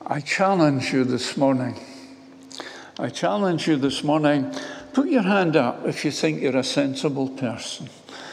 I challenge you this morning. Put your hand up if you think you're a sensible person.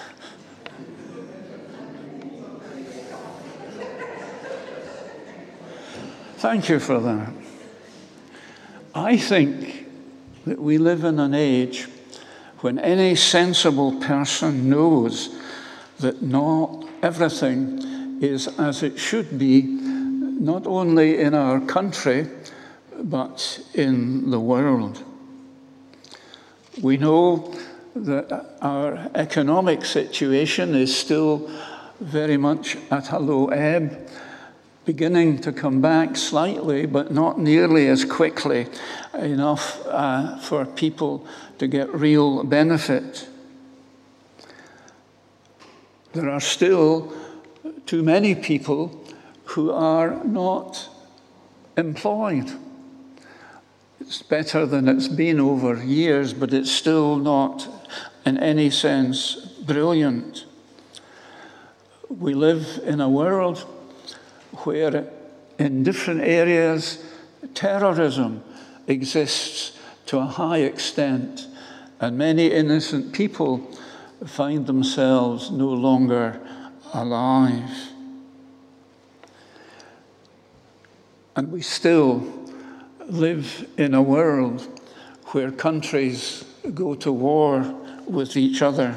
Thank you for that. I think that we live in an age when any sensible person knows that not everything is as it should be, not only in our country, but in the world. We know that our economic situation is still very much at a low ebb, beginning to come back slightly, but not nearly as quickly enough for people to get real benefit. There are still too many people who are not employed. It's better than it's been over years, but it's still not in any sense brilliant. We live in a world where in different areas terrorism exists to a high extent, and many innocent people find themselves no longer alive. And we still live in a world where countries go to war with each other.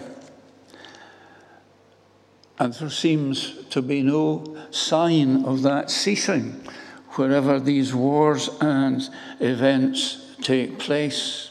And there seems to be no sign of that ceasing wherever these wars and events take place.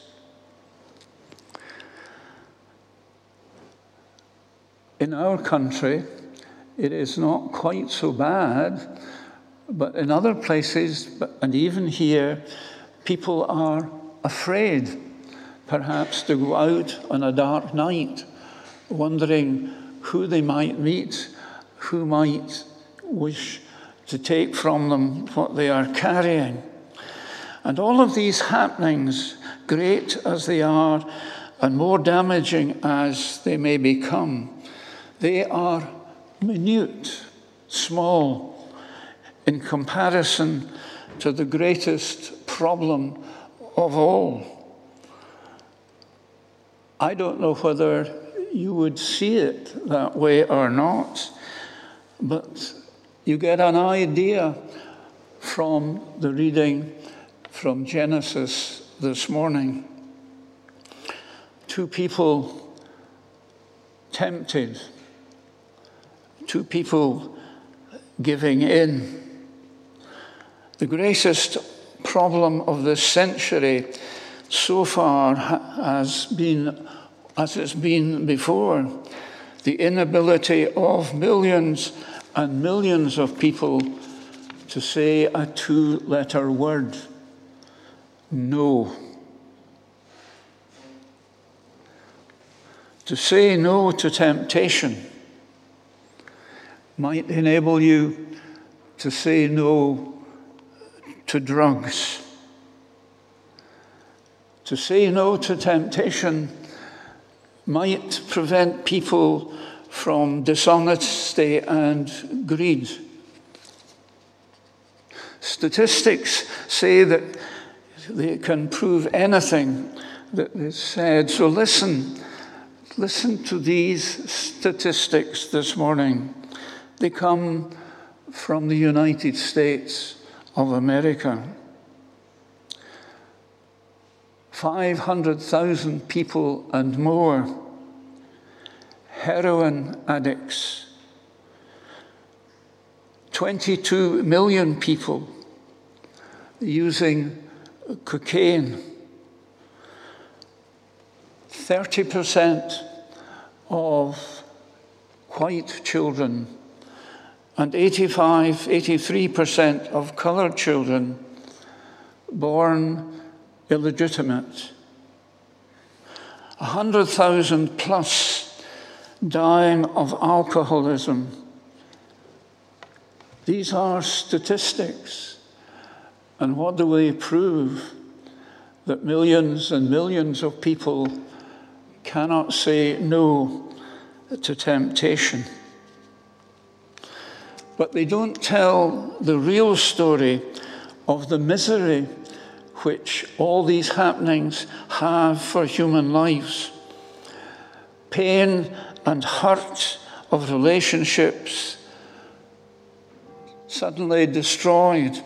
In our country, it is not quite so bad, but in other places, and even here, people are afraid, perhaps, to go out on a dark night, wondering who they might meet, who might wish to take from them what they are carrying. And all of these happenings, great as they are, and more damaging as they may become, they are minute, small, in comparison to the greatest problem of all. I don't know whether you would see it that way or not, but you get an idea from the reading from Genesis this morning. Two people tempted, two people giving in. The greatest problem of this century so far has been, as it's been before, the inability of millions and millions of people to say a two-letter word: no. To say no to temptation might enable you to say no to drugs. To say no to temptation might prevent people from dishonesty and greed. Statistics say that they can prove anything that is said. So listen to these statistics this morning. They come from the United States of America. 500,000 people and more, heroin addicts. 22 million people using cocaine. 30% of white children and 83% of colored children born illegitimate. 100,000 plus dying of alcoholism. These are statistics. And what do they prove? That millions and millions of people cannot say no to temptation. But they don't tell the real story of the misery which all these happenings have for human lives. Pain and hurt of relationships suddenly destroyed.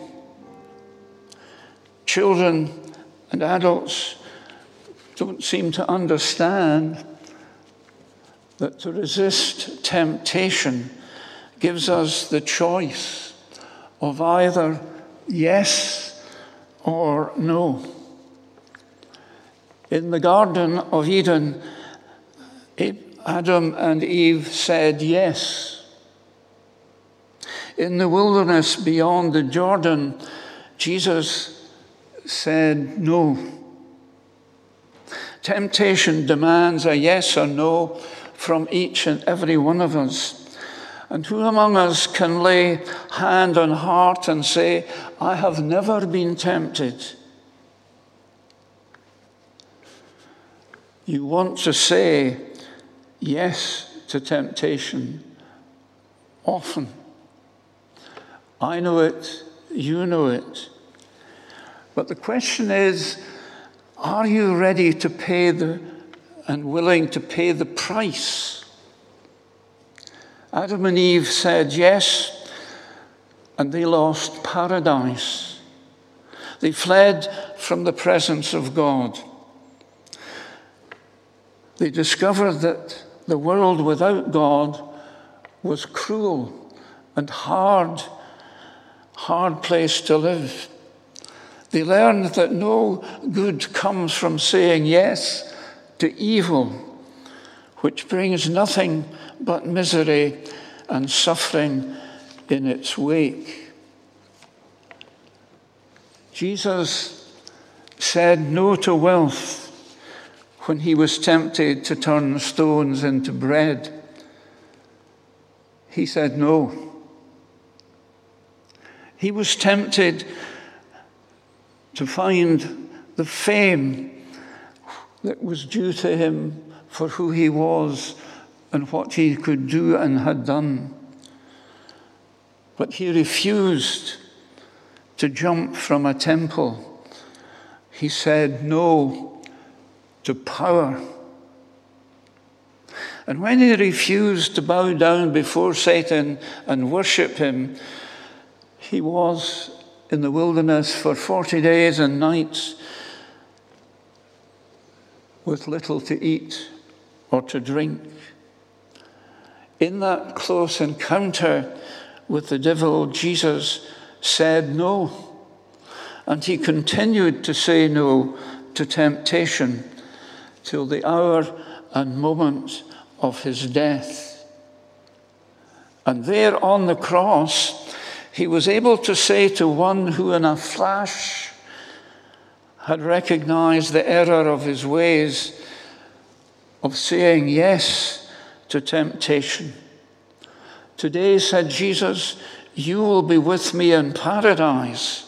Children and adults don't seem to understand that to resist temptation gives us the choice of either yes or no. In the Garden of Eden, Adam and Eve said yes. In the wilderness beyond the Jordan, Jesus said no. Temptation demands a yes or no from each and every one of us. And who among us can lay hand on heart and say, I have never been tempted? You want to say yes to temptation often. I know it, you know it. But the question is, are you ready to pay and willing to pay the price? Adam and Eve said yes, and they lost paradise. They fled from the presence of God. They discovered that the world without God was cruel and hard place to live. They learned that no good comes from saying yes to evil, which brings nothing but misery and suffering in its wake. Jesus said no to wealth when he was tempted to turn stones into bread. He said no. He was tempted to find the fame that was due to him for who he was and what he could do and had done. But he refused to jump from a temple. He said no to power. And when he refused to bow down before Satan and worship him, he was in the wilderness for 40 days and nights with little to eat or to drink. In that close encounter with the devil, Jesus said no. And he continued to say no to temptation till the hour and moment of his death. And there on the cross, he was able to say to one who in a flash had recognized the error of his ways, of saying yes to temptation. Today, said Jesus, you will be with me in paradise.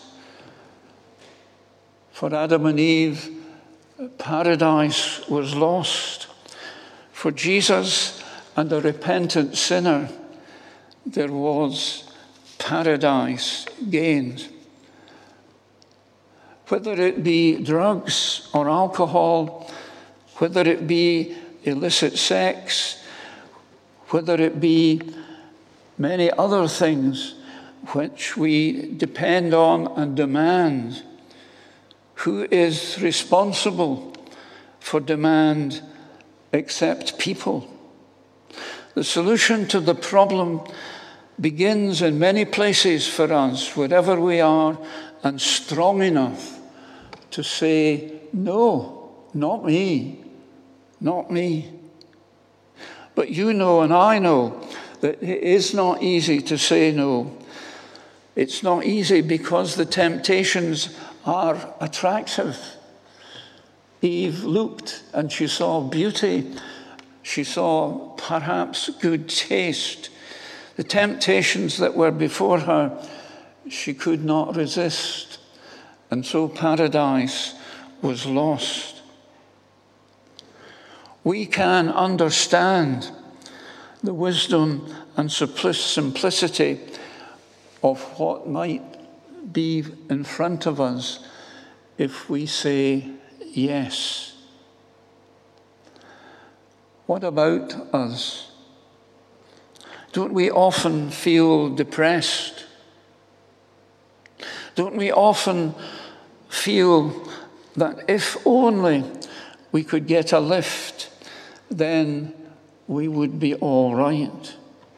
For Adam and Eve, paradise was lost. For Jesus and a repentant sinner, there was paradise gained. Whether it be drugs or alcohol, whether it be illicit sex, whether it be many other things which we depend on and demand, who is responsible for demand except people? The solution to the problem begins in many places for us, wherever we are, and strong enough to say, no, not me, not me. But you know and I know that it is not easy to say no. It's not easy because the temptations are attractive. Eve looked and she saw beauty. She saw perhaps good taste. The temptations that were before her, she could not resist. And so paradise was lost. We can understand the wisdom and simplicity of what might be in front of us if we say yes. What about us? Don't we often feel depressed? Don't we often feel that if only we could get a lift, then we would be all right?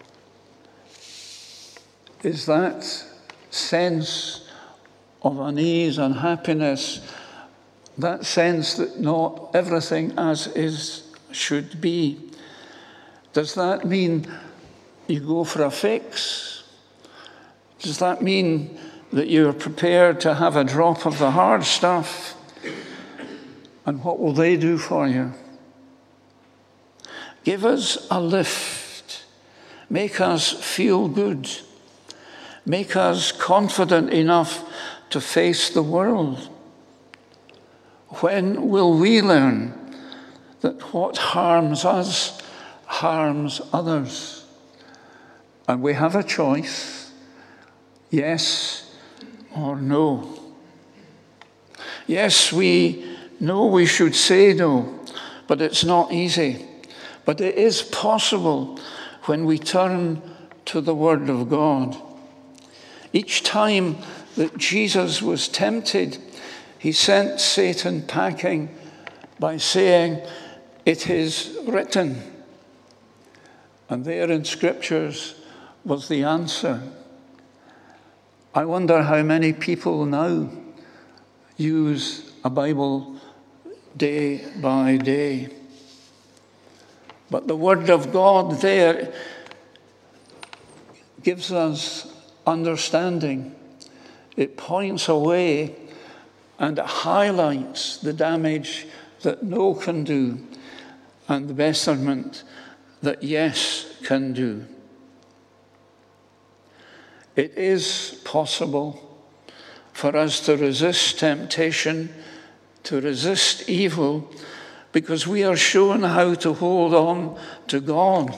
Is that sense of unease and happiness, that sense that not everything as is should be, does that mean you go for a fix? Does that mean that you're prepared to have a drop of the hard stuff? And what will they do for you? Give us a lift. Make us feel good. Make us confident enough to face the world. When will we learn that what harms us harms others? And we have a choice, yes or no. Yes, we know we should say no, but it's not easy. But it is possible when we turn to the Word of God. Each time that Jesus was tempted, he sent Satan packing by saying, "It is written." And there in Scriptures was the answer. I wonder how many people now use a Bible day by day. But the Word of God there gives us understanding. It points a way and it highlights the damage that no can do and the betterment that yes can do. It is possible for us to resist temptation, to resist evil, because we are shown how to hold on to God.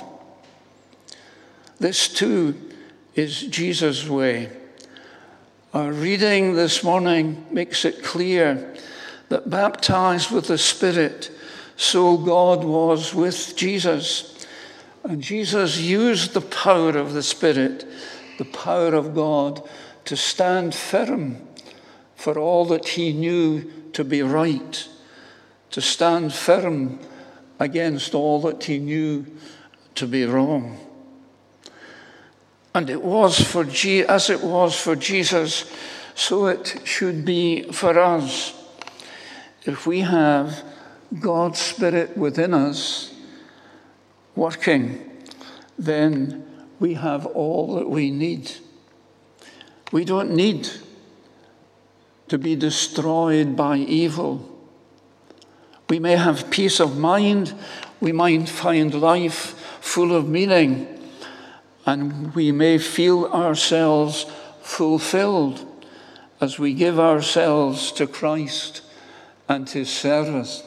This too is Jesus' way. Our reading this morning makes it clear that baptized with the Spirit, so God was with Jesus. And Jesus used the power of the Spirit, the power of God, to stand firm for all that he knew to be right, to stand firm against all that he knew to be wrong. And it was as it was for Jesus, so it should be for us. If we have God's Spirit within us working, then we have all that we need. We don't need to be destroyed by evil. We may have peace of mind. We might find life full of meaning. And we may feel ourselves fulfilled as we give ourselves to Christ and his service.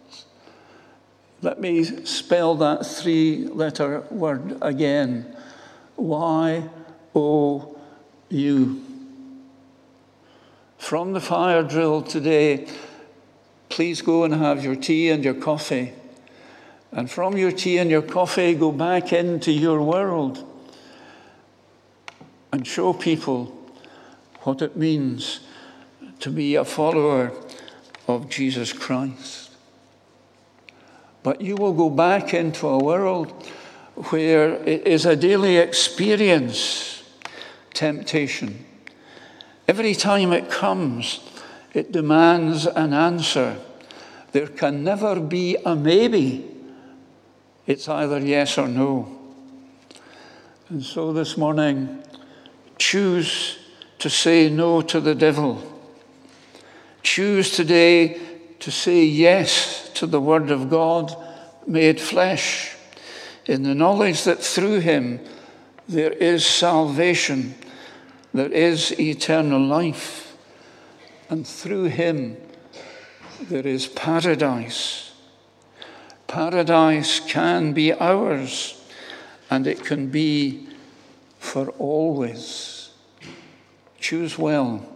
Let me spell that 3-letter word again. Y-O-U. From the fire drill today, please go and have your tea and your coffee. And from your tea and your coffee, go back into your world and show people what it means to be a follower of Jesus Christ. But you will go back into a world where it is a daily experience, temptation. Every time it comes, it demands an answer. There can never be a maybe. It's either yes or no. And so this morning, choose to say no to the devil. Choose today to say yes to the Word of God made flesh, in the knowledge that through him there is salvation, there is eternal life, and through him there is paradise. Paradise can be ours, and it can be for always. Choose well.